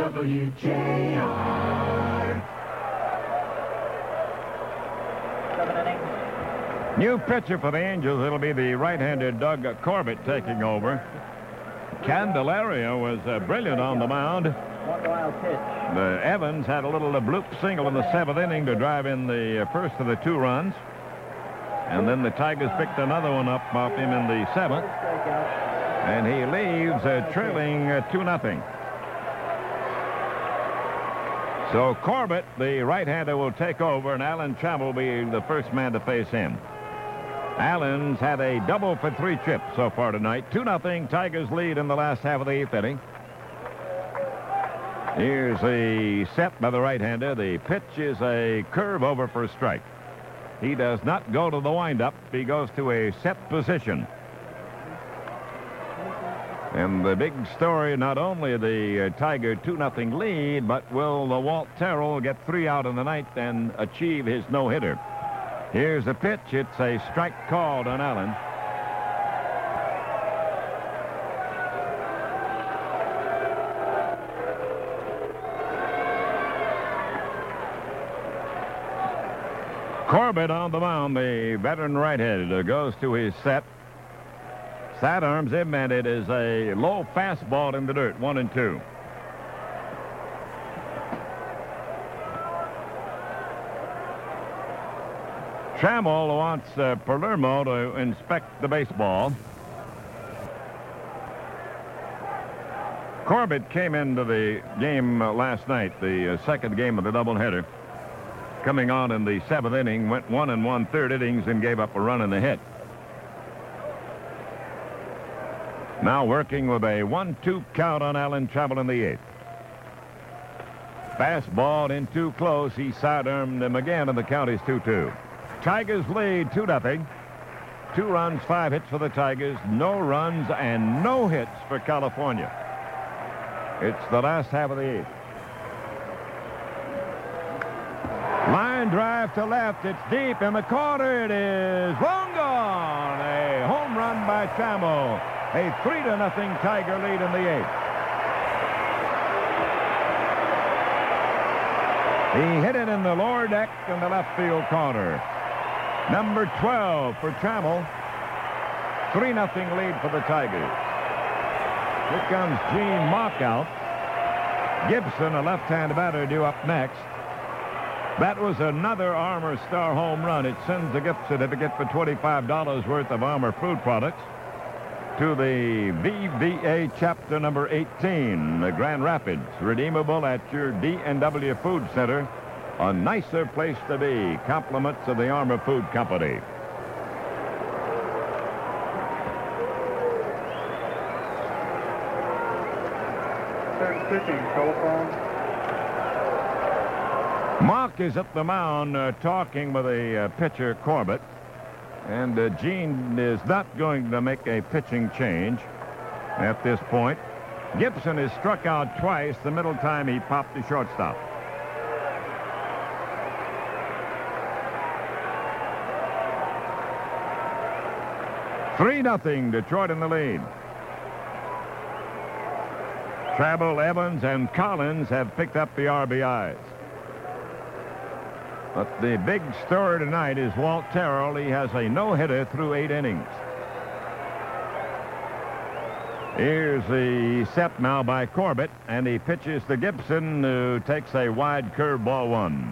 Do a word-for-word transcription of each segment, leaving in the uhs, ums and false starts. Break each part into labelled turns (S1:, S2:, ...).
S1: W J R.
S2: New pitcher for the Angels. It'll be the right-hander Doug Corbett taking over. Candelario was uh, brilliant on the mound.
S3: One wild pitch.
S2: The Evans had a little uh, bloop single in the seventh inning to drive in the uh, first of the two runs. And then the Tigers picked another one up off him in the seventh. And he leaves uh, trailing uh, two nothing. So Corbett, the right-hander, will take over, and Alan Trammell will be the first man to face him. Allen's had a double for three trips so far tonight. two nothing, Tigers lead in the last half of the eighth inning. Here's a set by the right-hander. The pitch is a curve over for a strike. He does not go to the windup. He goes to a set position. And the big story, not only the uh, Tiger two nothing lead, but will the Walt Terrell get three out in the ninth and achieve his no-hitter? Here's the pitch. It's a strike called on Allen. Corbett on the mound, the veteran right-hander, goes to his set. Sidearms him, and it is a low fastball in the dirt, one and two. Trammell wants uh, Palermo to inspect the baseball. Corbett came into the game uh, last night, the uh, second game of the doubleheader. Coming on in the seventh inning, went one and one-third innings and gave up a run and a hit. Now working with a one two count on Alan Trammell in the eighth. Fastball in too close. He sidearmed him again, and the count is two two. Tigers lead two nothing. Two runs, five hits for the Tigers. No runs and no hits for California. It's the last half of the eighth. Line drive to left. It's deep in the corner. It is long gone. A home run by Trammell. A three to nothing Tiger lead in the eighth. He hit it in the lower deck in the left field corner. Number twelve for Trammell. three nothing lead for the Tigers. Here comes Gene Mauch out. Gibson, a left-hand batter, due up next. That was another Armour Star home run. It sends a gift certificate for twenty-five dollars worth of Armour food products to the V V A chapter number eighteen, the Grand Rapids, redeemable at your D and W Food Center. A nicer place to be. Compliments of the Armour Food Company.
S3: Pitching, telephone.
S2: Mauch is at the mound uh, talking with a uh, pitcher, Corbett. And uh, Gene is not going to make a pitching change at this point. Gibson is struck out twice. The middle time he popped the shortstop. three nothing, Detroit in the lead. Trammell, Evans, and Collins have picked up the R B Is. But the big story tonight is Walt Terrell. He has a no-hitter through eight innings. Here's the set now by Corbett, and he pitches to Gibson, who takes a wide curveball one.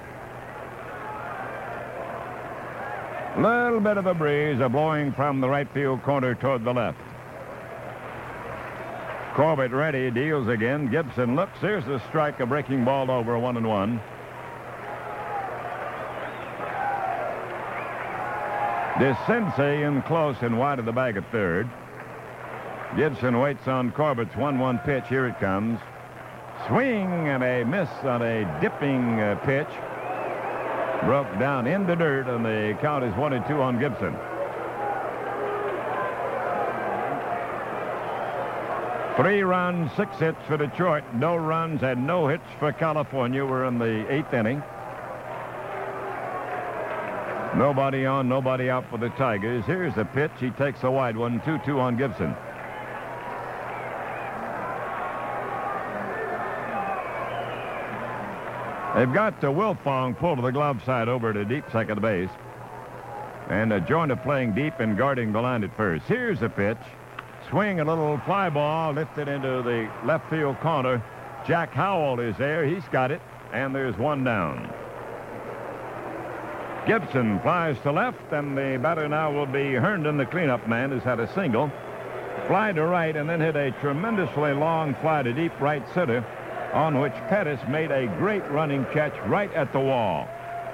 S2: Little bit of a breeze, a blowing from the right field corner toward the left. Corbett ready, deals again. Gibson looks. Here's the strike, a breaking ball over, one and one. DeCinces in close and wide of the bag at third. Gibson waits on Corbett's one one pitch. Here it comes. Swing and a miss on a dipping uh, pitch. Broke down in the dirt, and the count is one and two on Gibson. Three runs, six hits for Detroit. No runs and no hits for California. We're in the eighth inning. Nobody on, nobody out for the Tigers. Here's the pitch. He takes a wide one, two two on Gibson. They've got uh, Wilfong pulled to the glove side over to deep second base. And uh, Joyner playing deep and guarding the line at first. Here's the pitch. Swing, a little fly ball lifted into the left field corner. Jack Howell is there. He's got it. And there's one down. Gibson flies to left, and the batter now will be Herndon, the cleanup man, who's had a single. Fly to right, and then hit a tremendously long fly to deep right center, on which Pettis made a great running catch right at the wall.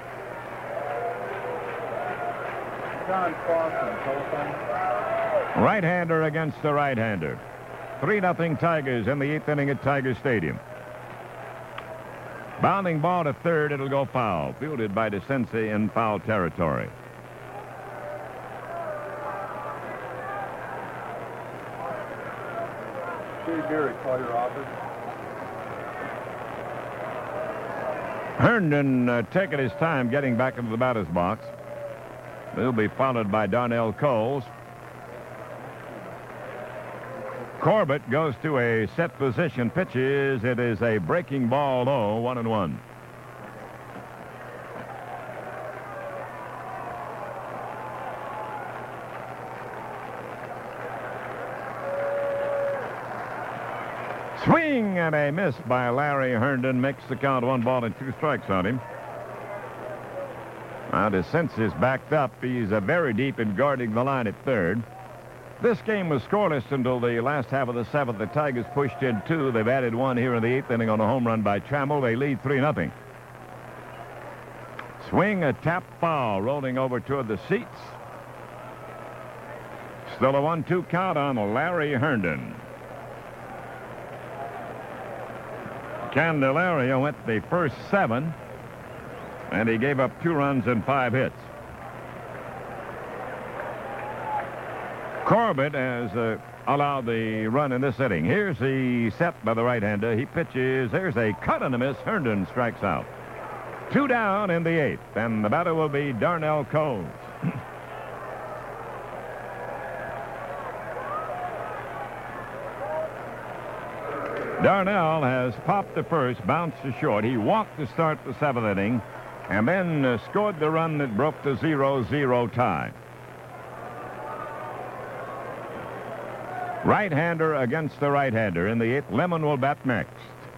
S3: John Clausen, telephone.
S2: Right-hander against the right-hander. three nothing Tigers in the eighth inning at Tiger Stadium. Bounding ball to third, it'll go foul. Fielded by DeCinces in foul territory.
S3: Steve Beery, call your office.
S2: Herndon uh, taking his time getting back into the batter's box. He'll be followed by Darnell Coles. Corbett goes to a set position, pitches. It is a breaking ball low, one and one. Swing and a miss by Larry Herndon makes the count one ball and two strikes on him. Now DeCinces is backed up. He's uh, very deep in guarding the line at third. This game was scoreless until the last half of the seventh. The Tigers pushed in two. They've added one here in the eighth inning on a home run by Trammell. They lead three nothing. Swing, a tap foul, rolling over toward the seats. Still a one two count on Larry Herndon. Candelaria went the first seven, and he gave up two runs and five hits. Corbett has uh, allowed the run in this inning. Here's the set by the right-hander. He pitches. There's a cut and a miss. Herndon strikes out. Two down in the eighth, and the batter will be Darnell Coles. Darnell has popped the first, bounced to short. He walked to start the seventh inning, and then uh, scored the run that broke the zero zero tie. Right-hander against the right-hander in the eighth. Lemon will bat next.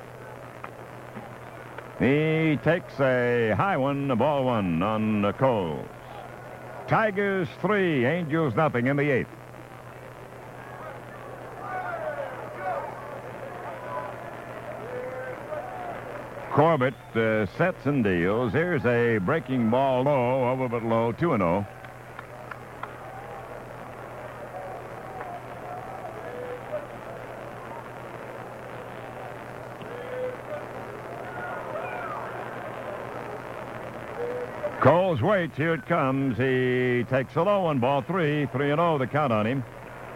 S2: He takes a high one, a ball one on uh, Coles. Tigers three, Angels nothing in the eighth. Corbett uh, sets and deals. Here's a breaking ball low, over but low, two and oh. Coles waits. Here it comes. He takes a low one, ball three, three and oh, the count on him.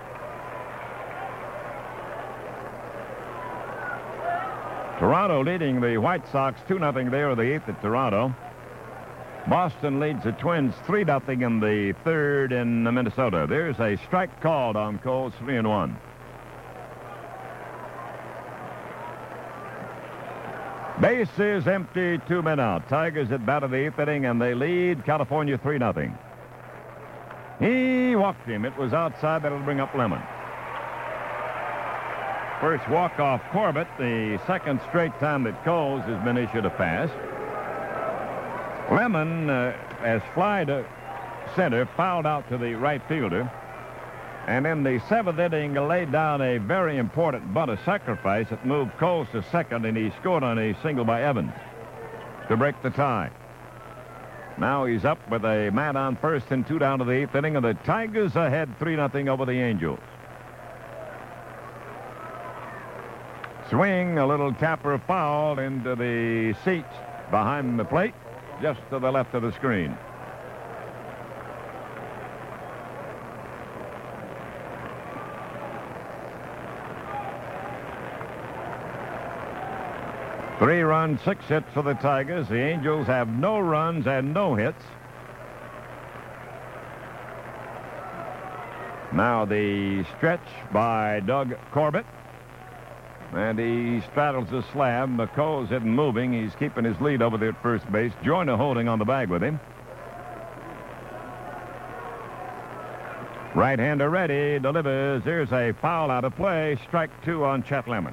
S2: Toronto leading the White Sox two nothing there in the eighth at Toronto. Boston leads the Twins three nothing in the third in Minnesota. There's a strike called on Coles, three and one. Base is empty, two men out. Tigers at bat of the eighth inning, and they lead California three nothing. He walked him. It was outside. That'll bring up Lemon. First walk-off Corbett, the second straight time that Coles has been issued a pass. Lemon uh, has fly to center, fouled out to the right fielder. And in the seventh inning, laid down a very important bunt of sacrifice that moved Coles to second, and he scored on a single by Evans to break the tie. Now he's up with a man on first and two down to the eighth inning, and the Tigers ahead three nothing over the Angels. Swing, a little tapper foul into the seats behind the plate, just to the left of the screen. Three runs, six hits for the Tigers. The Angels have no runs and no hits. Now the stretch by Doug Corbett. And he straddles the slab. McCall isn't moving. He's keeping his lead over there at first base. Joyner holding on the bag with him. Right-hander ready, delivers. Here's a foul out of play. Strike two on Chet Lemon.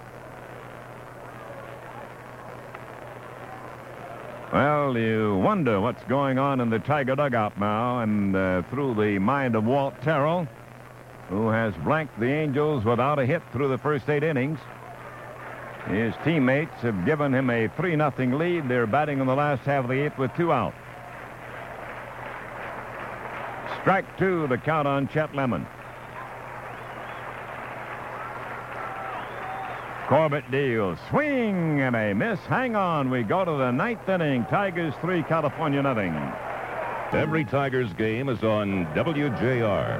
S2: Well, you wonder what's going on in the Tiger dugout now, and uh, through the mind of Walt Terrell, who has blanked the Angels without a hit through the first eight innings. His teammates have given him a three nothing lead. They're batting in the last half of the eighth with two out. Strike two, the count on Chet Lemon. Corbett deals. Swing and a miss. Hang on. We go to the ninth inning. Tigers three, California nothing.
S4: Every Tigers game is on W J R.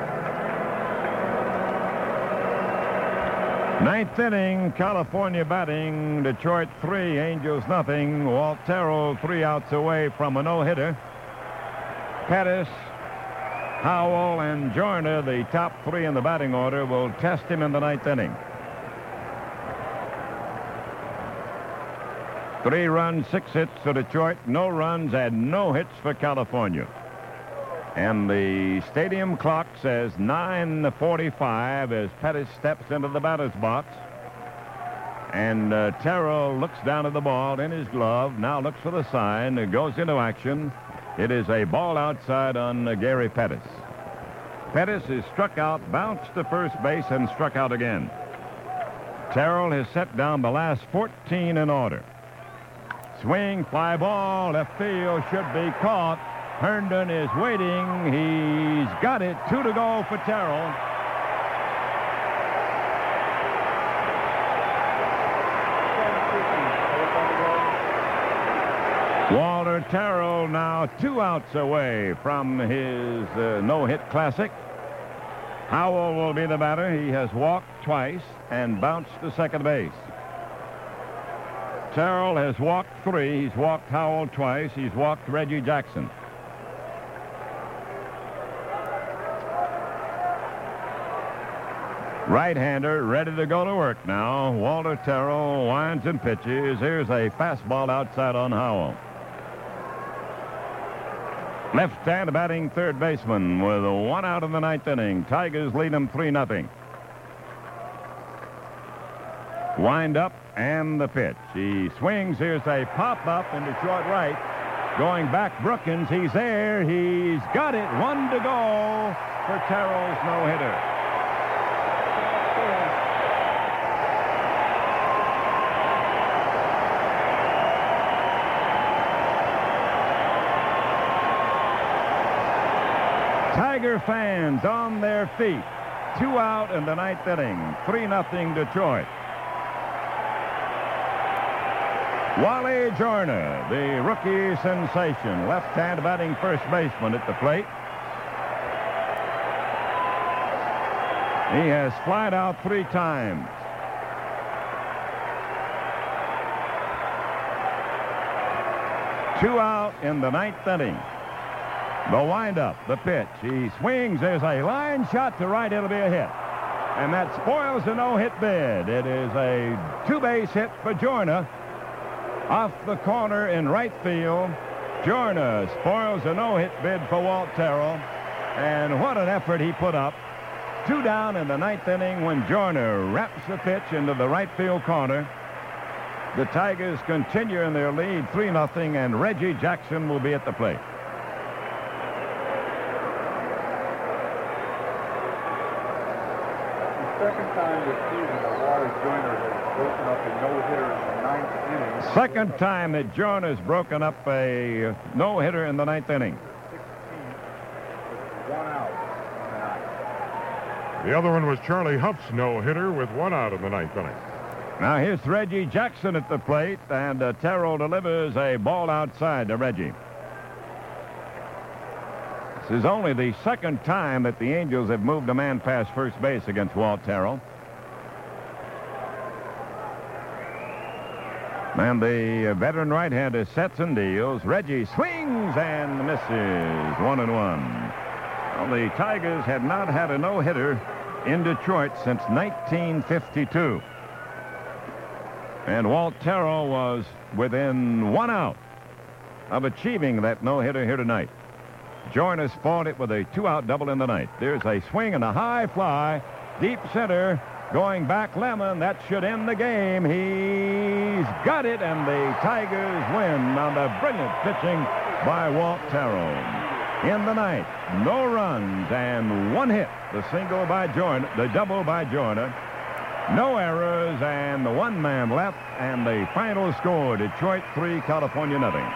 S2: Ninth inning, California batting. Detroit three, Angels nothing. Walt Terrell three outs away from a no-hitter. Pettis, Howell, and Joyner, the top three in the batting order, will test him in the ninth inning. Three runs, six hits for Detroit, no runs and no hits for California. And the stadium clock says nine forty-five as Pettis steps into the batter's box. And uh, Terrell looks down at the ball in his glove, now looks for the sign, goes into action. It is a ball outside on uh, Gary Pettis. Pettis is struck out, bounced to first base, and struck out again. Terrell has set down the last fourteen in order. Swing, fly ball, left field, should be caught. Herndon is waiting. He's got it. Two to go for Terrell. Walter Terrell now two outs away from his uh, no-hit classic. Howell will be the batter. He has walked twice and bounced to second base. Terrell has walked three. He's walked Howell twice. He's walked Reggie Jackson. Right-hander ready to go to work now. Walter Terrell winds and pitches. Here's a fastball outside on Howell. Left-hand batting third baseman with one out in the ninth inning. Tigers lead them three nothing. Wind up and the pitch. He swings. Here's a pop-up into short right. Going back, Brookins. He's there. He's got it. One to go for Terrell's no-hitter. Tiger fans on their feet. Two out in the ninth inning. three nothing Detroit. Wally Joyner, the rookie sensation, left-hand batting first baseman at the plate. He has flied out three times. Two out in the ninth inning. The windup, the pitch. He swings. There's a line shot to right. It'll be a hit. And that spoils a no-hit bid. It is a two-base hit for Joyner. Off the corner in right field. Joyner spoils a no-hit bid for Walt Terrell. And what an effort he put up. Two down in the ninth inning when Joyner wraps the pitch into the right field corner. The Tigers continue in their lead three nothing, and Reggie Jackson will be at the plate.
S3: Second time this season that Wally Joyner has broken up a no-hitter in the ninth inning.
S2: Second time that Joyner's broken up a no-hitter in the ninth inning.
S3: sixteen with one out on the ninth.
S5: The other one was Charlie Huff's no-hitter with one out in the ninth inning.
S2: Now here's Reggie Jackson at the plate, and uh, Terrell delivers a ball outside to Reggie. This is only the second time that the Angels have moved a man past first base against Walt Terrell. And the veteran right-hander sets and deals. Reggie swings and misses. One and one. Well, the Tigers had not had a no-hitter in Detroit since nineteen fifty-two. And Walt Terrell was within one out of achieving that no-hitter here tonight. Joyner fought it with a two-out double in the ninth. There's a swing and a high fly. Deep center. Going back Lemon. That should end the game. He's got it, and the Tigers win on the brilliant pitching by Walt Terrell. In the ninth, no runs and one hit. The single by Joyner, the double by Joyner. No errors and the one man left, and the final score, Detroit three, California nothing.